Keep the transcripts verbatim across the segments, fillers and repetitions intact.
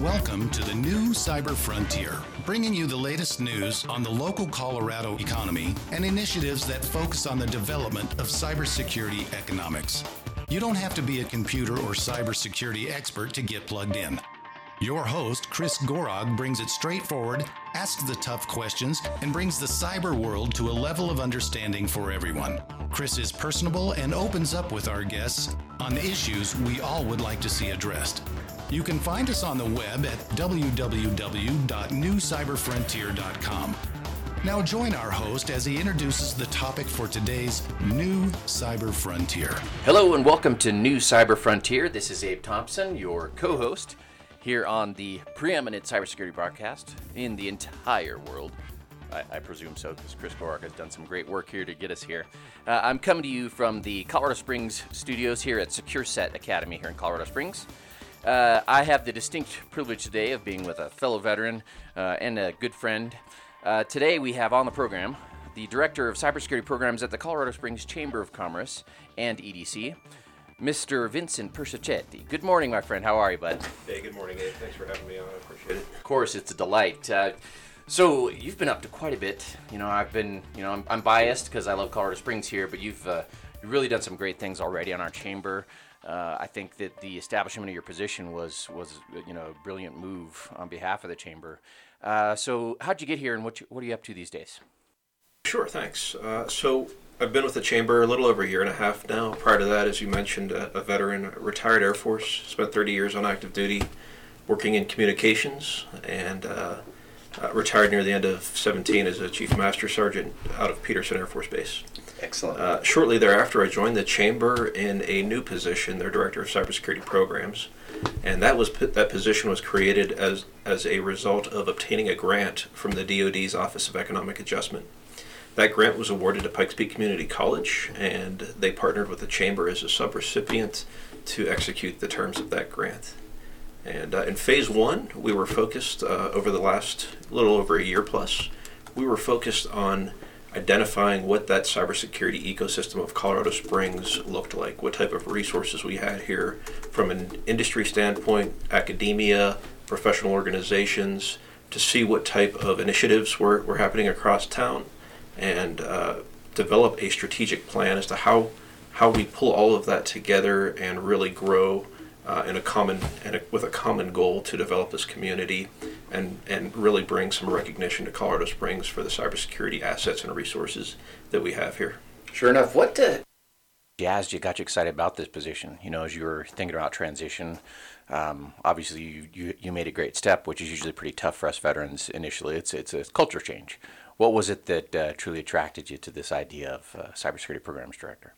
Welcome to the new Cyber Frontier, bringing you the latest news on the local Colorado economy and initiatives that focus on the development of cybersecurity economics. You don't have to be a computer or cybersecurity expert to get plugged in. Your host, Chris Gorog, brings it straightforward, asks the tough questions, and brings the cyber world to a level of understanding for everyone. Chris is personable and opens up with our guests on issues we all would like to see addressed. You can find us on the web at w w w dot new cyber frontier dot com. Now join our host as he introduces the topic for today's New Cyber Frontier. Hello and welcome to New Cyber Frontier. This is Abe Thompson, your co-host here on the preeminent cybersecurity broadcast in the entire world. I, I presume so, because Chris Gorog has done some great work here to get us here. Uh, I'm coming to you from the Colorado Springs studios here at SecureSet Academy here in Colorado Springs. Uh, I have the distinct privilege today of being with a fellow veteran uh, and a good friend. Uh, today we have on the program the Director of Cybersecurity Programs at the Colorado Springs Chamber of Commerce and E D C, Mister Vincent Persichetti. Good morning, my friend. How are you, bud? Hey, good morning, Abe. Thanks for having me on. I appreciate it. Of course, it's a delight. Uh, so you've been up to quite a bit. You know, I've been, you know, I'm, I'm biased because I love Colorado Springs here, but you've, uh, you've really done some great things already on our chamber. Uh, I think that the establishment of your position was, was you know, a brilliant move on behalf of the chamber. Uh, so how'd you get here, and what you, what are you up to these days? Sure, thanks. Uh, so I've been with the chamber a little over a year and a half now. Prior to that, as you mentioned, a, a veteran, retired Air Force, spent thirty years on active duty working in communications, and uh, uh, retired near the end of seventeen as a Chief Master Sergeant out of Peterson Air Force Base. Excellent. Uh, shortly thereafter, I joined the chamber in a new position, their Director of Cybersecurity Programs, and that was that position was created as as a result of obtaining a grant from the D O D's Office of Economic Adjustment. That grant was awarded to Pikes Peak Community College, and they partnered with the chamber as a subrecipient to execute the terms of that grant. And uh, in phase one, we were focused uh, over the last little over a year plus, we were focused on identifying what that cybersecurity ecosystem of Colorado Springs looked like, what type of resources we had here from an industry standpoint, academia, professional organizations, to see what type of initiatives were, were happening across town, and uh, develop a strategic plan as to how how we pull all of that together and really grow uh, in a common and a, with a common goal to develop this community and and really bring some recognition to Colorado Springs for the cybersecurity assets and resources that we have here. Sure enough, what uh, jazzed you, got you excited about this position? You know, as you were thinking about transition, um, obviously you, you you made a great step, which is usually pretty tough for us veterans initially. It's it's a culture change. What was it that uh, truly attracted you to this idea of uh, Cybersecurity Programs Director?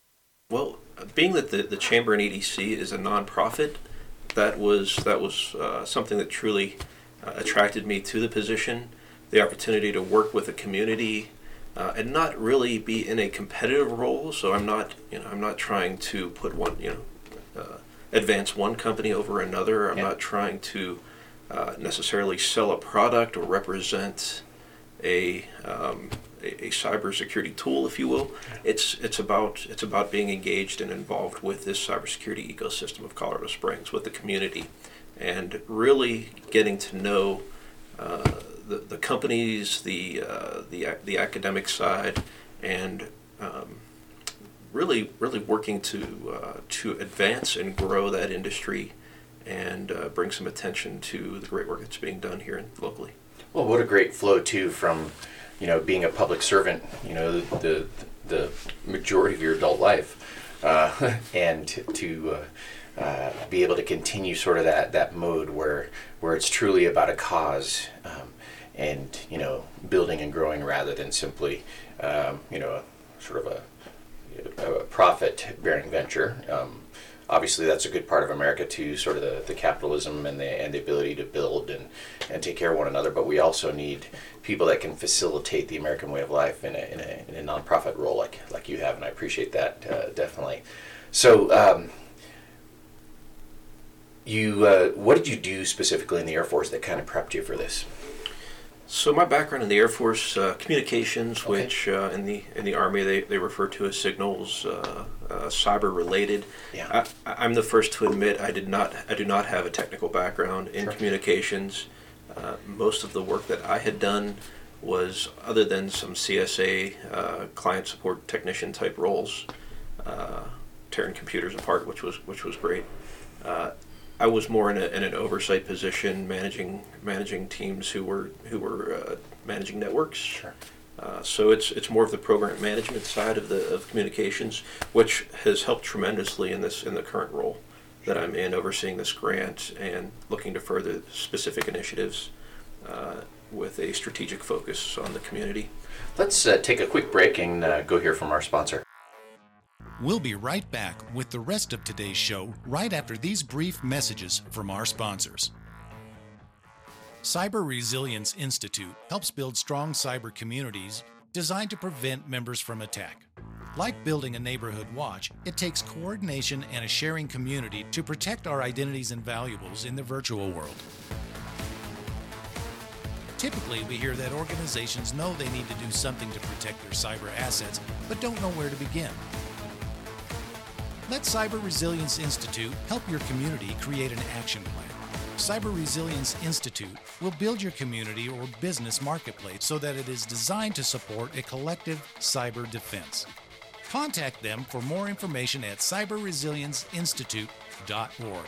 Well, being that the, the Chamber and E D C is a nonprofit, that was that was uh, something that truly uh, attracted me to the position. The opportunity to work with a community uh, and not really be in a competitive role. So I'm not, you know, I'm not trying to put one, you know, uh, advance one company over another. I'm yeah. not trying to uh, necessarily sell a product or represent a um, a, a cybersecurity tool, if you will. It's it's about it's about being engaged and involved with this cybersecurity ecosystem of Colorado Springs, with the community, and really getting to know uh, the the companies, the uh, the the academic side, and um, really really working to uh, to advance and grow that industry, and uh, bring some attention to the great work that's being done here locally. Well, what a great flow too from, you know, being a public servant, you know, the the majority of your adult life, uh, and to uh, uh, be able to continue sort of that, that mode where where it's truly about a cause, um, and you know, building and growing rather than simply, um, you know, sort of a, a profit-bearing venture. Um, Obviously, that's a good part of America too, sort of the, the capitalism and the and the ability to build and, and take care of one another. But we also need people that can facilitate the American way of life in a in a, in a nonprofit role like like you have, and I appreciate that uh, definitely. So, um, you uh, what did you do specifically in the Air Force that kind of prepped you for this? So my background in the Air Force, uh, communications, Okay. which uh, in the in the Army they, they refer to as signals, uh, uh, cyber related. Yeah. I, I'm the first to admit I did not I do not have a technical background in Sure. communications. Uh, most of the work that I had done was, other than some C S A uh, client support technician type roles, uh, tearing computers apart, which was which was great. Uh, I was more in, a, in an oversight position, managing managing teams who were who were uh, managing networks. Sure. Uh, so it's it's more of the program management side of the of communications, which has helped tremendously in this in the current role that I'm in, overseeing this grant and looking to further specific initiatives uh, with a strategic focus on the community. Let's uh, take a quick break and uh, go hear from our sponsor. We'll be right back with the rest of today's show right after these brief messages from our sponsors. Cyber Resilience Institute helps build strong cyber communities designed to prevent members from attack. Like building a neighborhood watch, it takes coordination and a sharing community to protect our identities and valuables in the virtual world. Typically, we hear that organizations know they need to do something to protect their cyber assets, but don't know where to begin. Let Cyber Resilience Institute help your community create an action plan. Cyber Resilience Institute will build your community or business marketplace so that it is designed to support a collective cyber defense. Contact them for more information at cyber resilience institute dot org.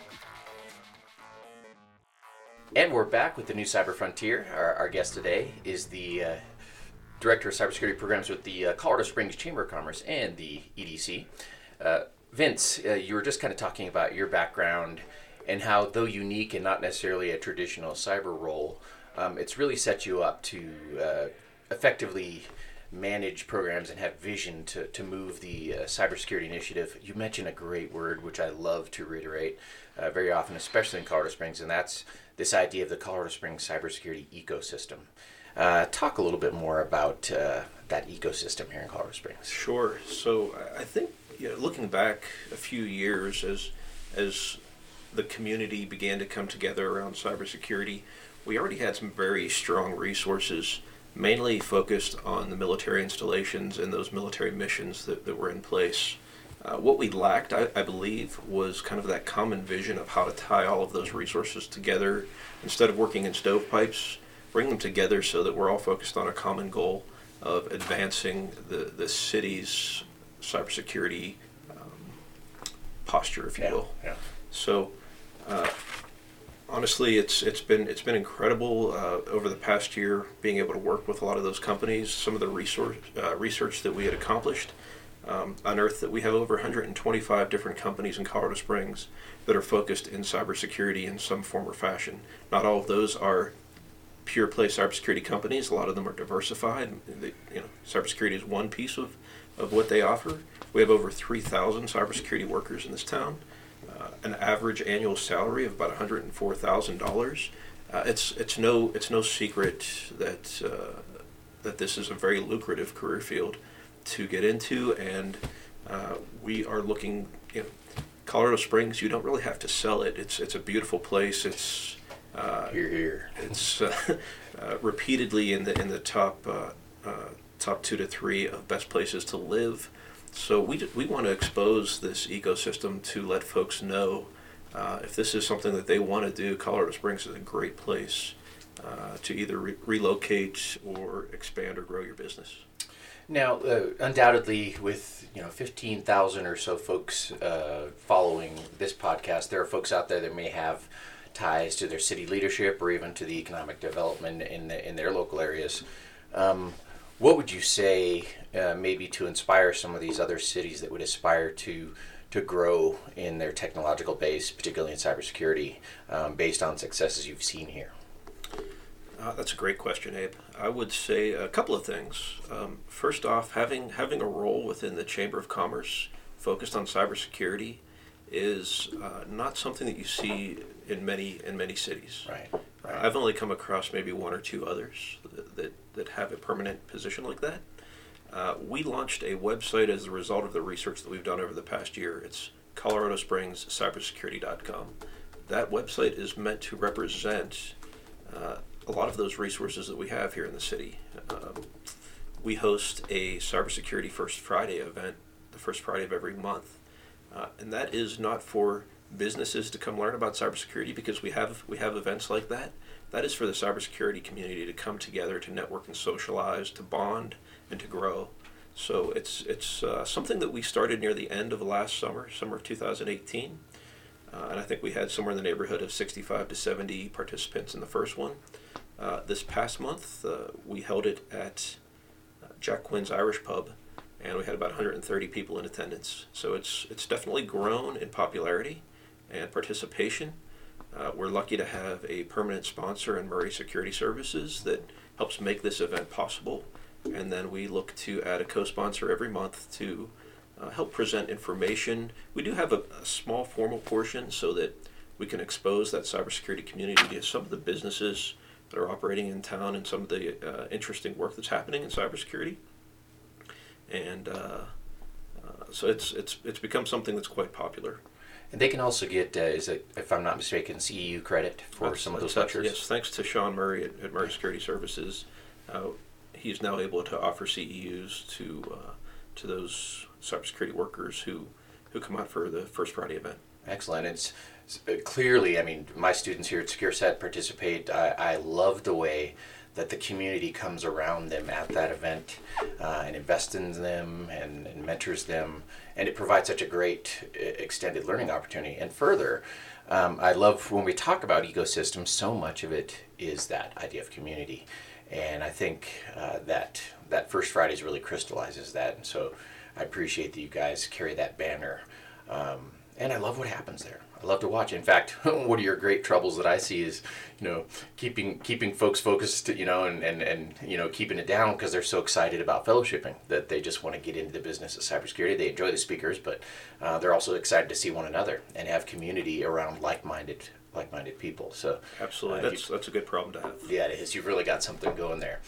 And we're back with the new Cyber Frontier. Our, our guest today is the uh, Director of Cybersecurity Programs with the uh, Colorado Springs Chamber of Commerce and the E D C. Uh, Vince, uh, you were just kind of talking about your background and how, though unique and not necessarily a traditional cyber role, um, it's really set you up to uh, effectively manage programs and have vision to, to move the uh, cybersecurity initiative. You mentioned a great word, which I love to reiterate uh, very often, especially in Colorado Springs, and that's this idea of the Colorado Springs cybersecurity ecosystem. Uh, talk a little bit more about uh, that ecosystem here in Colorado Springs. Sure. So I think, you know, looking back a few years as as the community began to come together around cybersecurity, we already had some very strong resources, mainly focused on the military installations and those military missions that, that were in place. Uh, what we lacked, I, I believe, was kind of that common vision of how to tie all of those resources together. Instead of working in stovepipes, bring them together so that we're all focused on a common goal of advancing the, the city's cybersecurity um, posture, if you Yeah, will. yeah. So, uh, honestly, it's it's been it's been incredible uh, over the past year being able to work with a lot of those companies. Some of the resource uh, research that we had accomplished um, unearthed that we have over one hundred twenty-five different companies in Colorado Springs that are focused in cybersecurity in some form or fashion. Not all of those are pure play cybersecurity companies. A lot of them are diversified. They, you know, cybersecurity is one piece of, of what they offer. We have over three thousand cybersecurity workers in this town, uh, an average annual salary of about one hundred four thousand dollars. Uh, it's it's no it's no secret that uh, that this is a very lucrative career field to get into, and uh, we are looking. You know, Colorado Springs, you don't really have to sell it. It's it's a beautiful place. It's uh, Here, here. It's uh, uh, repeatedly in the in the top uh, uh, top two to three of best places to live. So we we want to expose this ecosystem to let folks know uh, if this is something that they want to do. Colorado Springs is a great place uh, to either re- relocate or expand or grow your business. Now, uh, undoubtedly, with you know fifteen thousand or so folks uh, following this podcast, there are folks out there that may have ties to their city leadership or even to the economic development in the, in their local areas. Um, what would you say, uh, maybe to inspire some of these other cities that would aspire to to grow in their technological base, particularly in cybersecurity, um, based on successes you've seen here? Uh, that's a great question, Abe. I would say a couple of things. Um, first off, having having a role within the Chamber of Commerce focused on cybersecurity is uh, not something that you see in many in many cities. Right. Uh, right. I've only come across maybe one or two others that that, that have a permanent position like that. Uh, we launched a website as a result of the research that we've done over the past year. It's colorado springs cybersecurity dot com. That website is meant to represent uh, a lot of those resources that we have here in the city. Um, we host a Cybersecurity First Friday event, the first Friday of every month, uh, and that is not for businesses to come learn about cybersecurity, because we have we have events like that. That is for the cybersecurity community to come together, to network and socialize, to bond, and to grow. So it's it's uh, something that we started near the end of last summer, summer of two thousand eighteen. Uh, and I think we had somewhere in the neighborhood of sixty-five to seventy participants in the first one. Uh, this past month, uh, we held it at uh, Jack Quinn's Irish Pub, and we had about one hundred thirty people in attendance. So it's it's definitely grown in popularity and participation. Uh, we're lucky to have a permanent sponsor in Murray Security Services that helps make this event possible. And then we look to add a co-sponsor every month to uh, help present information. We do have a, a small formal portion so that we can expose that cybersecurity community to some of the businesses that are operating in town and some of the uh, interesting work that's happening in cybersecurity. And uh, uh, so it's it's it's become something that's quite popular. And they can also get, uh, is it, if I'm not mistaken, C E U credit for That's, some of those that's, lectures? Yes, thanks to Sean Murray at, at Murray Security Services, uh, he's now able to offer C E Us to uh, to those cybersecurity workers who, who come out for the First Friday event. Excellent. It's uh, clearly, I mean, my students here at SecureSet participate. I, I love the way that the community comes around them at that event uh, and invests in them and, and mentors them, and it provides such a great uh, extended learning opportunity. And further, um, I love when we talk about ecosystems, so much of it is that idea of community, and I think uh, that that First Fridays really crystallizes that. And so I appreciate that you guys carry that banner, um, and I love what happens there. I love to watch. In fact, one of your great troubles that I see is, you know, keeping keeping folks focused, you know, and, and, and you know, keeping it down because they're so excited about fellowshipping that they just want to get into the business of cybersecurity. They enjoy the speakers, but uh, they're also excited to see one another and have community around like-minded like-minded people. So absolutely, uh, that's you, that's a good problem to have. Yeah, it is. You've really got something going there.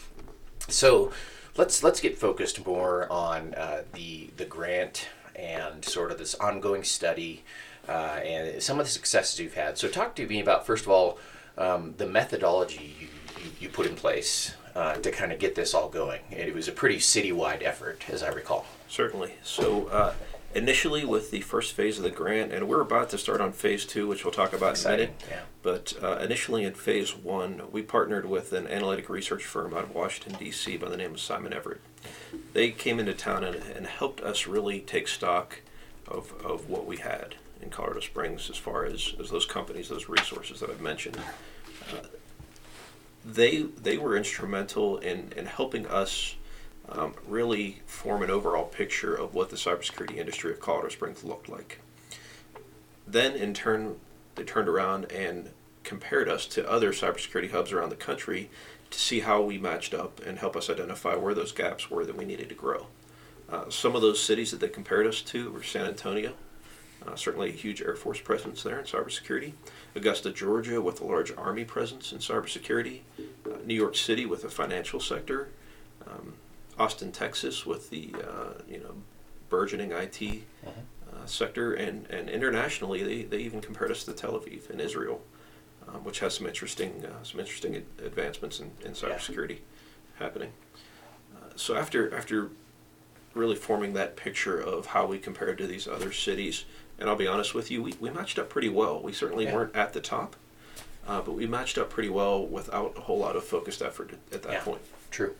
So let's let's get focused more on uh, the the grant and sort of this ongoing study. Uh, and some of the successes you've had. So talk to me about, first of all, um, the methodology you, you, you put in place uh, to kind of get this all going. And it was a pretty citywide effort, as I recall. Certainly. So uh, initially with the first phase of the grant, and we're about to start on phase two, which we'll talk about Exciting. in a minute. Yeah. But uh, initially in phase one, we partnered with an analytic research firm out of Washington, D C by the name of Simon Everett. They came into town and, and helped us really take stock of, of what we had in Colorado Springs as far as, as those companies, those resources that I've mentioned. Uh, they they were instrumental in, in helping us um, really form an overall picture of what the cybersecurity industry of Colorado Springs looked like. Then in turn, they turned around and compared us to other cybersecurity hubs around the country to see how we matched up and help us identify where those gaps were that we needed to grow. Uh, some of those cities that they compared us to were San Antonio, Uh, certainly a huge Air Force presence there in cybersecurity. Augusta, Georgia, with a large Army presence in cybersecurity. Uh, New York City with a financial sector. Um, Austin, Texas, with the uh, you know burgeoning I T uh-huh. uh, sector, and, and internationally, they, they even compared us to Tel Aviv in Israel, um, which has some interesting uh, some interesting ad- advancements in, in cybersecurity yeah. happening. Uh, so after after. really forming that picture of how we compared to these other cities. And I'll be honest with you, we, we matched up pretty well. We certainly yeah. weren't at the top, uh, but we matched up pretty well without a whole lot of focused effort at, at that yeah, point. True.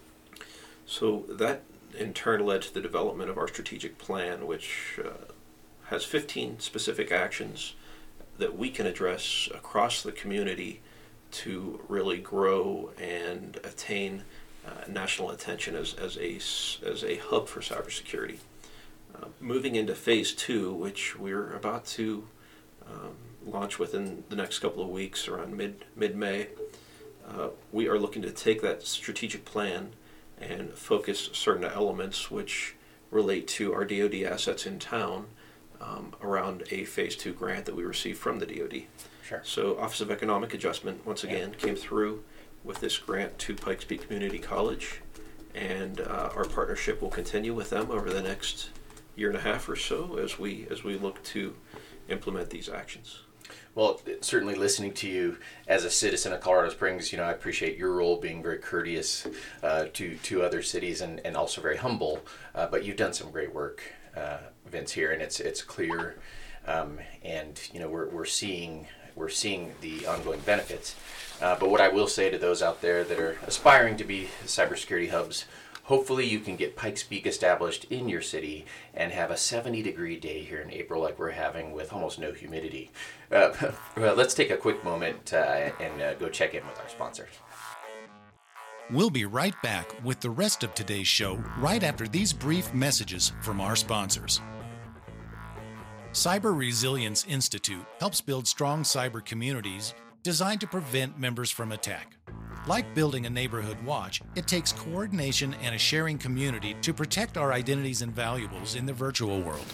So that in turn led to the development of our strategic plan, which uh, has fifteen specific actions that we can address across the community to really grow and attain Uh, national attention as, as a as a hub for cybersecurity. Uh, moving into phase two, which we're about to um, launch within the next couple of weeks, around mid mid May, uh, we are looking to take that strategic plan and focus certain elements which relate to our D O D assets in town um, around a phase two grant that we received from the D O D. Sure. So Office of Economic Adjustment once again yeah. came through with this grant to Pikes Peak Community College, and uh, our partnership will continue with them over the next year and a half or so as we as we look to implement these actions. Well, certainly listening to you as a citizen of Colorado Springs, you know, I appreciate your role being very courteous uh, to to other cities and, and also very humble. Uh, but you've done some great work, uh, Vince, here, and it's it's clear, um, and you know, we're we're seeing we're seeing the ongoing benefits. Uh, but what I will say to those out there that are aspiring to be cybersecurity hubs, hopefully you can get Pikes Peak established in your city and have a seventy degree day here in April like we're having with almost no humidity. Uh, well, let's take a quick moment uh, and uh, go check in with our sponsors. We'll be right back with the rest of today's show right after these brief messages from our sponsors. Cyber Resilience Institute helps build strong cyber communities designed to prevent members from attack. Like building a neighborhood watch, it takes coordination and a sharing community to protect our identities and valuables in the virtual world.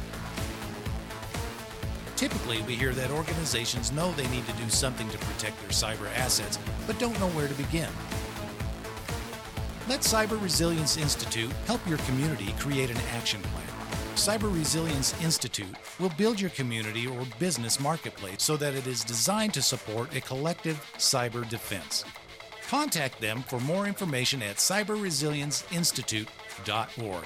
Typically, we hear that organizations know they need to do something to protect their cyber assets, but don't know where to begin. Let Cyber Resilience Institute help your community create an action plan. Cyber Resilience Institute will build your community or business marketplace so that it is designed to support a collective cyber defense. Contact them for more information at cyber resilience institute dot org.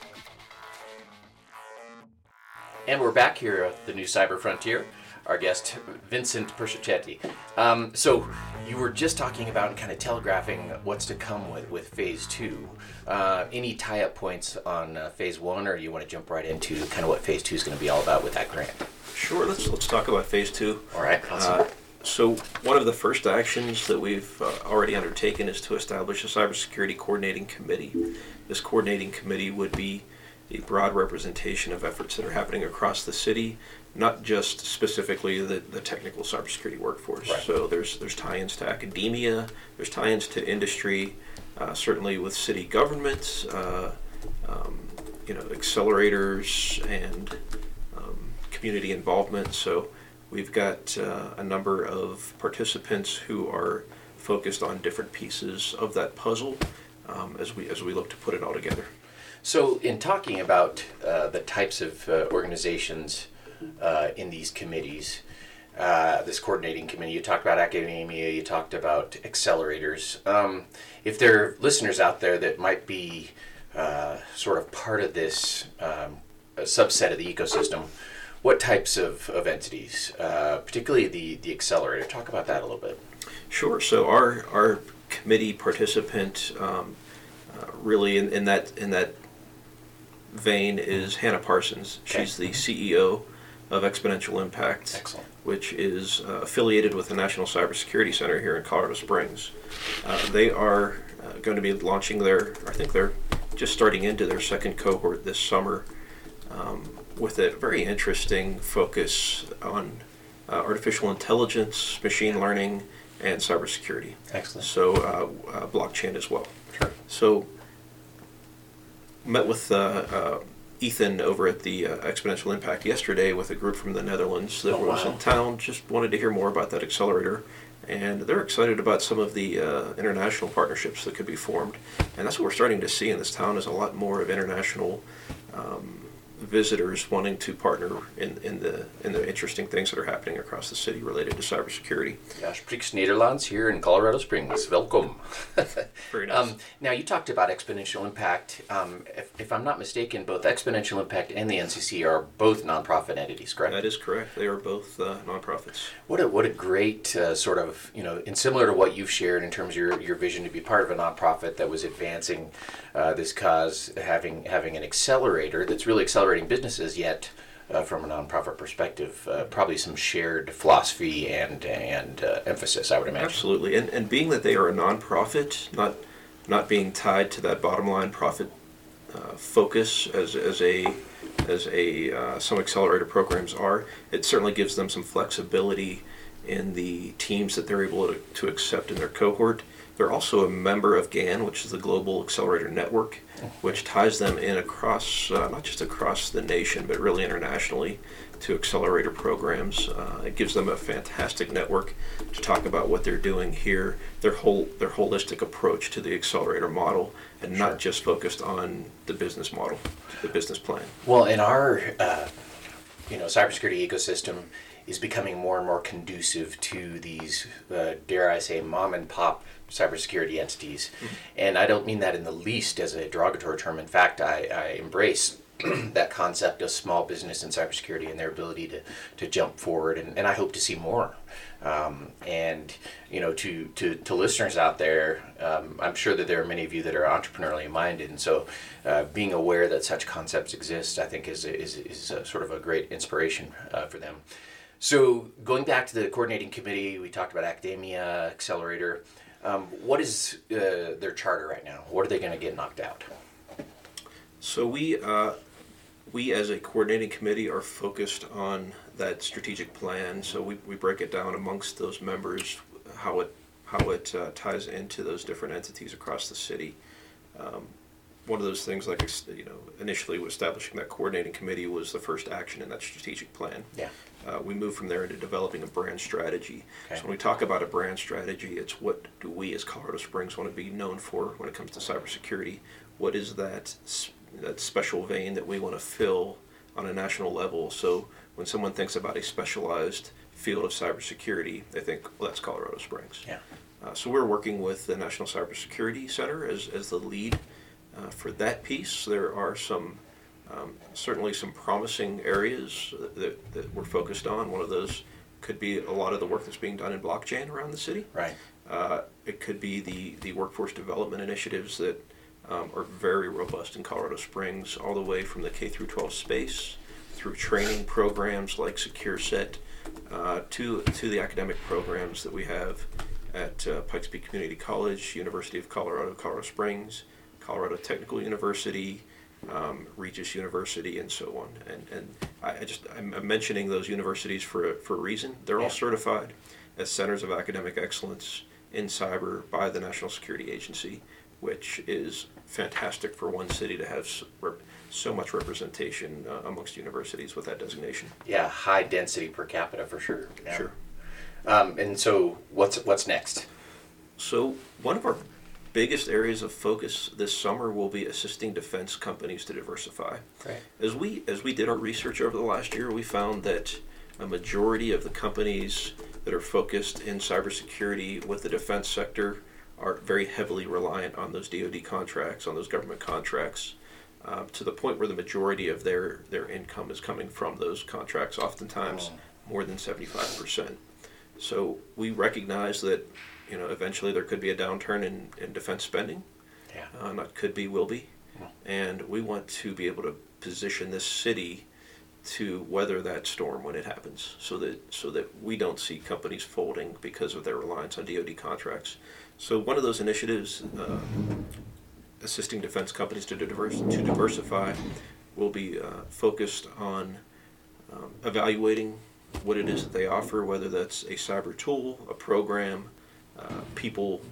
And we're back here at the new Cyber Frontier. Our guest, Vincent Persichetti. Um, so you were just talking about and kind of telegraphing what's to come with, with Phase two. Uh, any tie-up points on uh, Phase one, or you want to jump right into kind of what Phase two is going to be all about with that grant? Sure, let's let's talk about Phase two. All right, awesome. Uh, so one of the first actions that we've uh, already undertaken is to establish a cybersecurity coordinating committee. This coordinating committee would be a broad representation of efforts that are happening across the city, not just specifically the, the technical cybersecurity workforce. Right. So there's there's tie-ins to academia, there's tie-ins to industry, uh, certainly with city governments, uh, um, you know, accelerators and um, community involvement. So we've got uh, a number of participants who are focused on different pieces of that puzzle um, as we as we look to put it all together. So in talking about uh, the types of uh, organizations uh, in these committees, uh, this coordinating committee, you talked about academia, you talked about accelerators. Um, if there are listeners out there that might be uh, sort of part of this um, a subset of the ecosystem, what types of, of entities, uh, particularly the, the accelerator? Talk about that a little bit. Sure. So our our committee participant um, uh, really in, in that in that vein is Hannah Parsons. Okay. She's the C E O of Exponential Impact, Excellent. which is uh, affiliated with the National Cybersecurity Center here in Colorado Springs. Uh, they are uh, going to be launching their, I think they're just starting into their second cohort this summer um, with a very interesting focus on uh, artificial intelligence, machine learning, and cybersecurity. Excellent. So uh, uh, blockchain as well. Sure. So met with uh, uh, Ethan over at the uh, Exponential Impact yesterday with a group from the Netherlands that Oh, was wow. in town. Just wanted to hear more about that accelerator, and they're excited about some of the uh, international partnerships that could be formed. And that's what we're starting to see in this town is a lot more of international um, visitors wanting to partner in, in the in the interesting things that are happening across the city related to cybersecurity. Ja, spreekt Nederlands here in Colorado Springs. Welcome. Very nice. Um, now, you talked about Exponential Impact. Um, if, if I'm not mistaken, both Exponential Impact and the N C C are both nonprofit entities, correct? That is correct. They are both uh, nonprofits. What a what a great uh, sort of, you know, and similar to what you've shared in terms of your, your vision to be part of a nonprofit that was advancing uh, this cause, having having an accelerator that's really accelerating businesses, yet uh, from a nonprofit perspective, uh, probably some shared philosophy and and uh, emphasis, I would imagine. Absolutely, and and being that they are a nonprofit, not not being tied to that bottom line profit uh, focus as as a as a uh, some accelerator programs are, it certainly gives them some flexibility in the teams that they're able to, to accept in their cohort. They're also a member of G A N, which is the Global Accelerator Network, which ties them in across, uh, not just across the nation, but really internationally to accelerator programs. Uh, it gives them a fantastic network to talk about what they're doing here, their whole their holistic approach to the accelerator model, and Sure. not just focused on the business model, the business plan. Well, in our uh, you know cybersecurity ecosystem, is becoming more and more conducive to these, uh, dare I say, mom and pop cybersecurity entities. Mm-hmm. And I don't mean that in the least as a derogatory term. In fact, I, I embrace that concept of small business and cybersecurity and their ability to, to jump forward. And, and I hope to see more. Um, and, you know, to, to, to listeners out there, um, I'm sure that there are many of you that are entrepreneurially minded. And so uh, being aware that such concepts exist, I think is, is, is a, sort of a great inspiration uh, for them. So going back to the coordinating committee, we talked about Academia Accelerator. Um, what is uh, their charter right now? What are they going to get knocked out? So we, uh, we as a coordinating committee are focused on that strategic plan. So we, we break it down amongst those members, how it how it uh, ties into those different entities across the city. Um, one of those things, like you know, initially establishing that coordinating committee was the first action in that strategic plan. Yeah. Uh, we move from there into developing a brand strategy. Okay. So when we talk about a brand strategy, it's what do we as Colorado Springs want to be known for when it comes to cybersecurity? What is that that special vein that we want to fill on a national level? So when someone thinks about a specialized field of cybersecurity, they think, well, that's Colorado Springs. Yeah. Uh, so we're working with the National Cybersecurity Center as, as the lead uh, for that piece. There are some um, certainly some promising areas that, that we're focused on. One of those could be a lot of the work that's being done in blockchain around the city. Right. Uh, it could be the, the workforce development initiatives that um, are very robust in Colorado Springs, all the way from the K through twelve space through training programs like SecureSet uh, to to the academic programs that we have at uh, Pikes Peak Community College, University of Colorado, Colorado Springs, Colorado Technical University, um, Regis University, and so on. And and I, I just I'm, I'm mentioning those universities for a, for a reason. They're Yeah. all certified as centers of academic excellence in cyber by the National Security Agency, which is fantastic for one city to have so, so much representation uh, amongst universities with that designation. Yeah, high density per capita for sure. Yeah. Sure. Um, and so what's what's next? So one of our biggest areas of focus this summer will be assisting defense companies to diversify. Right. As we as we did our research over the last year, we found that a majority of the companies that are focused in cybersecurity with the defense sector are very heavily reliant on those D O D contracts, on those government contracts, uh, to the point where the majority of their, their income is coming from those contracts, oftentimes Oh. more than seventy-five percent. So we recognize that, you know, eventually there could be a downturn in, in defense spending. Yeah. Uh, not could be, will be. Yeah. And we want to be able to position this city to weather that storm when it happens, so that so that we don't see companies folding because of their reliance on D O D contracts. So one of those initiatives, uh, assisting defense companies to, diverse, to diversify, will be uh, focused on um, evaluating what it is that they offer, whether that's a cyber tool, a program, uh, people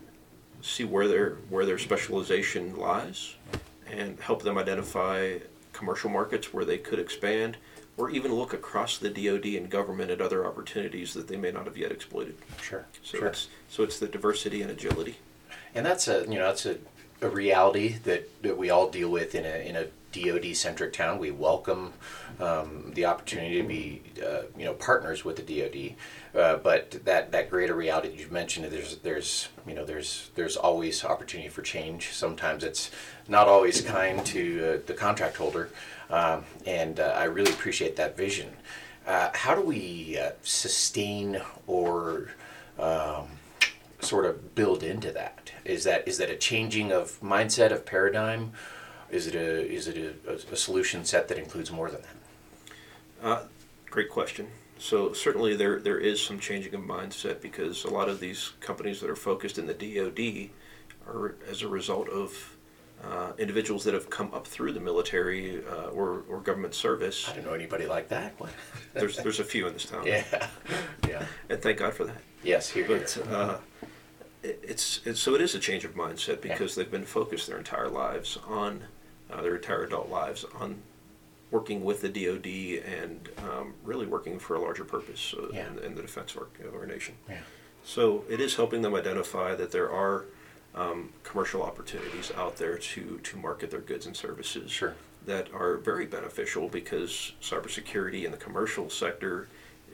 see where their where their specialization lies, and help them identify commercial markets where they could expand, or even look across the D O D and government at other opportunities that they may not have yet exploited. Sure. So sure. it's so it's the diversity and agility. And that's a you know that's a, a reality that, that we all deal with in a in a D O D centric town. We welcome um, the opportunity to be uh, you know partners with the D O D, uh, but that, that greater reality that you've mentioned, there's there's you know there's there's always opportunity for change. Sometimes it's not always kind to uh, the contract holder, um, and uh, I really appreciate that vision. Uh, how do we uh, sustain or um, sort of build into that? Is that is that a changing of mindset, of paradigm? Is it a is it a, a solution set that includes more than that? Uh, great question. So certainly there there is some changing of mindset, because a lot of these companies that are focused in the D O D are as a result of uh, individuals that have come up through the military uh, or or government service. I don't know anybody like that. What? There's there's a few in this town. Yeah, yeah. And thank God for that. Yes, here. But here. uh, it- it's, it's so it is a change of mindset, because Yeah. they've been focused their entire lives on uh, their entire adult lives on working with the D O D and um, really working for a larger purpose uh, Yeah. in, in the defense of our, of our nation. Yeah. So it is helping them identify that there are um, commercial opportunities out there to to market their goods and services Sure. that are very beneficial, because cybersecurity in the commercial sector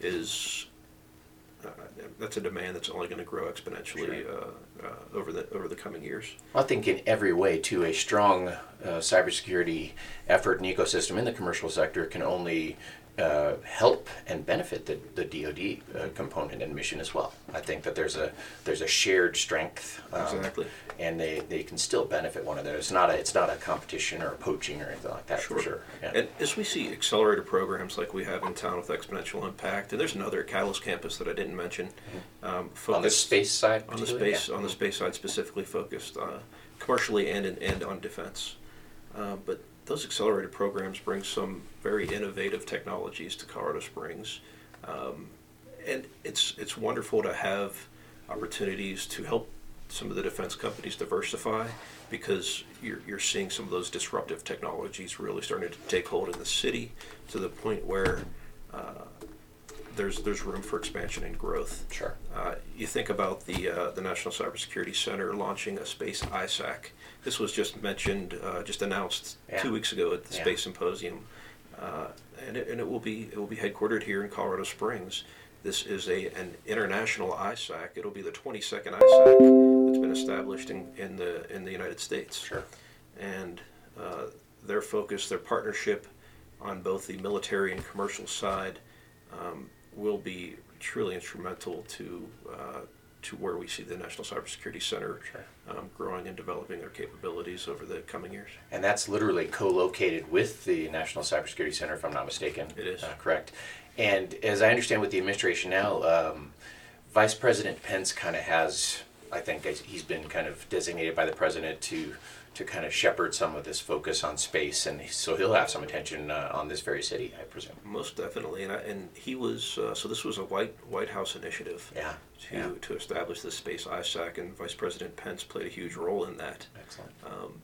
is uh, that's a demand that's only going to grow exponentially Sure. uh, uh, over the over the coming years. I think in every way, too, a strong uh, cybersecurity effort and ecosystem in the commercial sector can only uh, help and benefit the, the D O D uh, component and mission as well. I think that there's a there's a shared strength, um, Exactly. and they, they can still benefit one another. It's not a it's not a competition or a poaching or anything like that. For sure. Yeah. And as we see accelerator programs like we have in town with Exponential Impact, and there's another Catalyst campus that I didn't mention, um, on the focused space side, on the particularly? space Yeah. on the space side specifically focused uh, commercially and in, and on defense. Uh, but those accelerator programs bring some very innovative technologies to Colorado Springs, um, and it's it's wonderful to have opportunities to help some of the defense companies diversify, because you're you're seeing some of those disruptive technologies really starting to take hold in the city to the point where uh, there's there's room for expansion and growth. Sure. Uh, you think about the uh, the National Cybersecurity Center launching a space I SAC. This was just mentioned, uh, just announced Yeah. two weeks ago at the Yeah. Space Symposium, uh, and it, and it will be it will be headquartered here in Colorado Springs. This is a an international I SAC. It'll be the twenty-second I SAC that's been established in, in the in the United States. Sure. And uh, their focus, their partnership on both the military and commercial side um, will be truly instrumental to uh, to where we see the National Cybersecurity Center Sure. um, growing and developing their capabilities over the coming years. And that's literally co-located with the National Cybersecurity Center, if I'm not mistaken. It is. Uh, correct. And as I understand with the administration now, um, Vice President Pence kind of has, I think he's been kind of designated by the president to to kind of shepherd some of this focus on space, and so he'll have some attention uh, on this very city, I presume. Most definitely, and I, and he was uh, so this was a White White House initiative Yeah. to Yeah. to establish the space I SAC, and Vice President Pence played a huge role in that. Excellent. Um,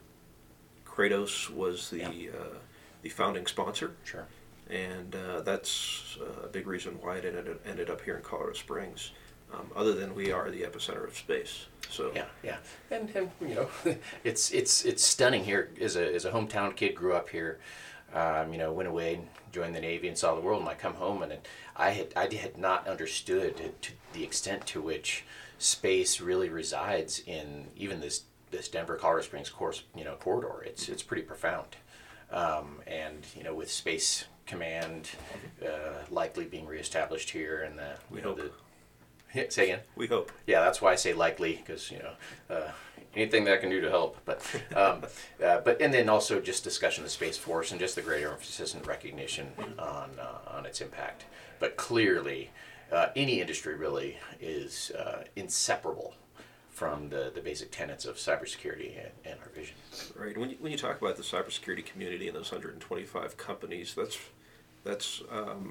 Kratos was the Yeah. uh, the founding sponsor, Sure. and uh, that's uh, a big reason why it ended, ended up here in Colorado Springs. Um, other than we are the epicenter of space, so Yeah, yeah, and, and you know, it's it's it's stunning here. As a as a hometown kid, grew up here. Um, you know, went away and joined the Navy and saw the world. And I come home and it, I had I had not understood to the extent to which space really resides in even this this Denver Colorado Springs course you know corridor. It's it's pretty profound, um, and you know with Space Command uh, likely being reestablished here and the We you know, hope. the yeah, say again. we hope. Yeah, that's why I say likely, because you know uh, anything that I can do to help. But um, uh, but and then also just discussion of the Space Force and just the greater emphasis and recognition on uh, on its impact. But clearly, uh, any industry really is uh, inseparable from the, the basic tenets of cybersecurity and, and our vision. Right. When you, when you talk about the cybersecurity community and those one hundred twenty-five companies, that's that's um,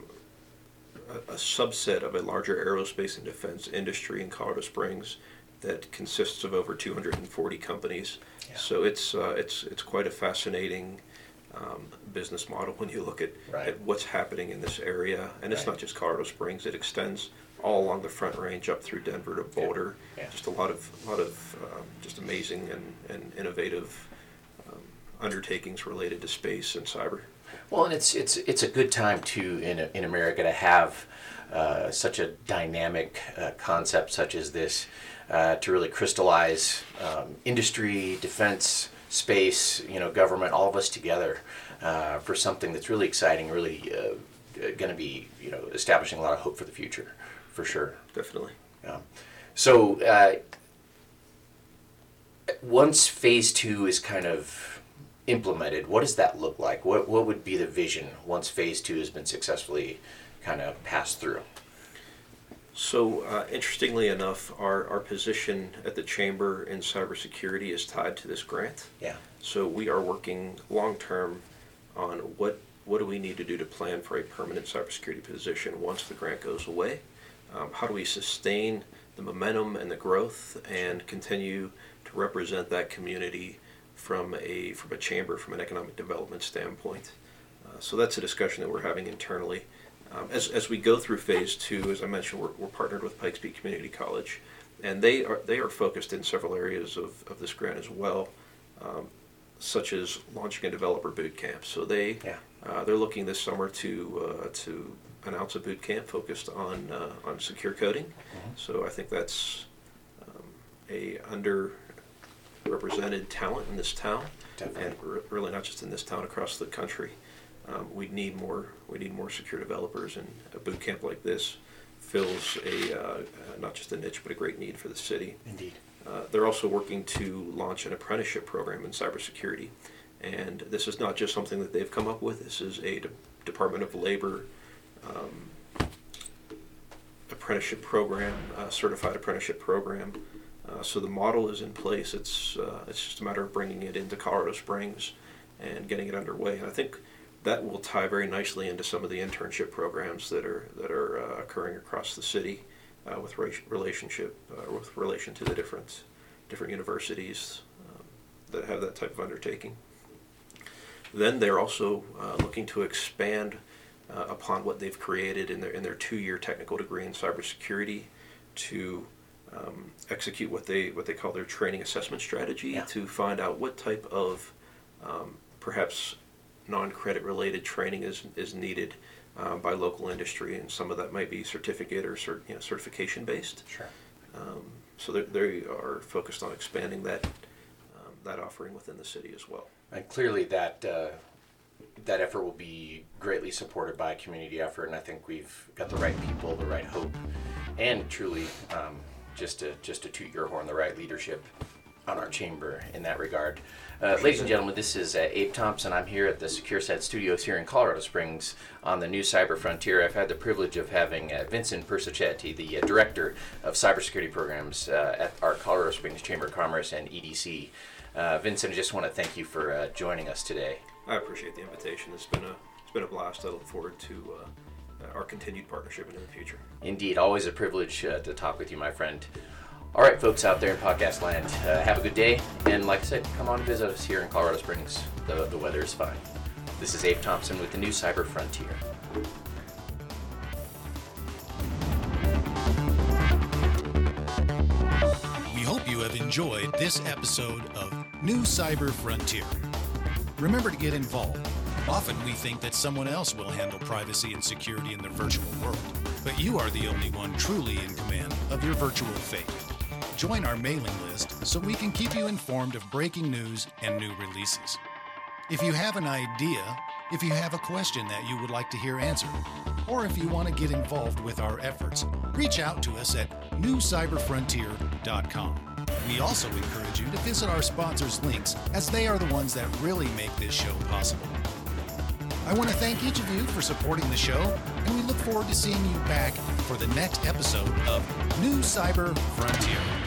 a, a subset of a larger aerospace and defense industry in Colorado Springs that consists of over two hundred forty companies. Yeah. So it's uh, it's it's quite a fascinating um, business model when you look at, Right. at what's happening in this area, and it's Right. not just Colorado Springs; it extends all along the Front Range up through Denver to Boulder. Yeah. Just a lot of lot of um, just amazing and, and innovative um, undertakings related to space and cyber. Well, and it's it's it's a good time too in in America to have uh, such a dynamic uh, concept such as this uh, to really crystallize um, industry, defense, space, you know, government, all of us together uh, for something that's really exciting, really uh, going to be you know establishing a lot of hope for the future, for sure. Definitely. Yeah. So uh, once phase two is kind of implemented, what does that look like? What what would be the vision once phase two has been successfully kind of passed through? So, uh, interestingly enough, our, our position at the Chamber in cybersecurity is tied to this grant. Yeah. So we are working long-term on what what do we need to do to plan for a permanent cybersecurity position once the grant goes away. Um, how do we sustain the momentum and the growth and continue to represent that community from a from a chamber, from an economic development standpoint? Uh, so that's a discussion that we're having internally. Um, as, as we go through phase two, as I mentioned, we're, we're partnered with Pikes Peak Community College, and they are they are focused in several areas of, of this grant as well, um, such as launching a developer boot camp. So they Yeah. uh, they're looking this summer to uh, to announce a boot camp focused on uh, on secure coding. Mm-hmm. So I think that's um, a underrepresented talent in this town, Definitely. and re- really not just in this town, across the country. Um, we need more. We need more secure developers, and a boot camp like this fills a uh, uh, not just a niche but a great need for the city. Indeed. Uh, they're also working to launch an apprenticeship program in cybersecurity, and this is not just something that they've come up with. This is a De- Department of Labor um, apprenticeship program, uh, certified apprenticeship program. Uh, so the model is in place. It's uh, it's just a matter of bringing it into Colorado Springs and getting it underway. And I think that will tie very nicely into some of the internship programs that are that are uh, occurring across the city. Uh, with ra- relationship, uh, with relation to the different different universities um, that have that type of undertaking. Then they're also uh, looking to expand uh, upon what they've created in their in their two-year technical degree in cybersecurity to um, execute what they what they call their training assessment strategy, Yeah. to find out what type of um, perhaps non-credit related training is is needed Um, by local industry, and some of that might be certificate or cert, you know, certification based. Sure. Um, so they they are focused on expanding that um, that offering within the city as well. And clearly that uh, that effort will be greatly supported by a community effort, and I think we've got the right people, the right hope, and truly um, just to just to toot your horn, the right leadership on our chamber in that regard. Uh, ladies and gentlemen, this is uh, Abe Thompson. I'm here at the SecureSet Studios here in Colorado Springs on the new Cyber Frontier. I've had the privilege of having uh, Vincent Persichetti, the uh, Director of Cybersecurity Programs uh, at our Colorado Springs Chamber of Commerce and E D C. Uh, Vincent, I just want to thank you for uh, joining us today. I appreciate the invitation. It's been a it's been a blast. I look forward to uh, our continued partnership into the future. Indeed, always a privilege uh, to talk with you, my friend. All right, folks out there in podcast land, uh, have a good day. And like I said, come on and visit us here in Colorado Springs. The, the weather is fine. This is Abe Thompson with the new Cyber Frontier. We hope you have enjoyed this episode of New Cyber Frontier. Remember to get involved. Often we think that someone else will handle privacy and security in the virtual world, but you are the only one truly in command of your virtual fate. Join our mailing list so we can keep you informed of breaking news and new releases. If you have an idea, if you have a question that you would like to hear answered, or if you want to get involved with our efforts, reach out to us at new cyber frontier dot com. We also encourage you to visit our sponsors' links, as they are the ones that really make this show possible. I want to thank each of you for supporting the show, and we look forward to seeing you back for the next episode of New Cyber Frontier.